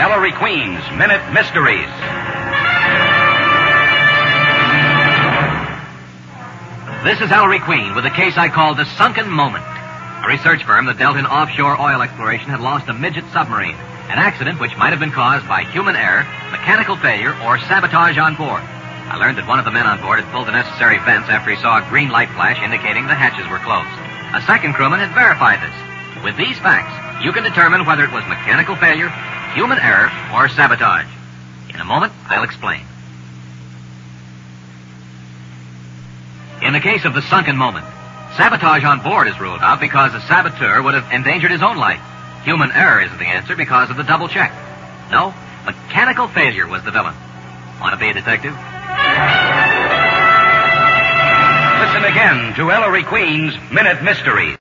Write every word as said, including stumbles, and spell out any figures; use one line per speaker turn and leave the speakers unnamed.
Ellery Queen's Minute Mysteries. This is Ellery Queen with a case I call the Sunken Moment. A research firm that dealt in offshore oil exploration had lost a midget submarine, an accident which might have been caused by human error, mechanical failure, or sabotage on board. I learned that one of the men on board had pulled the necessary vents after he saw a green light flash indicating the hatches were closed. A second crewman had verified this. With these facts, you can determine whether it was mechanical failure, human error, or sabotage. In a moment, I'll explain. In the case of the Sunken Moment, sabotage on board is ruled out because the saboteur would have endangered his own life. Human error is the answer because of the double check. No, mechanical failure was the villain. Want to be a detective? Listen again to Ellery Queen's Minute Mysteries.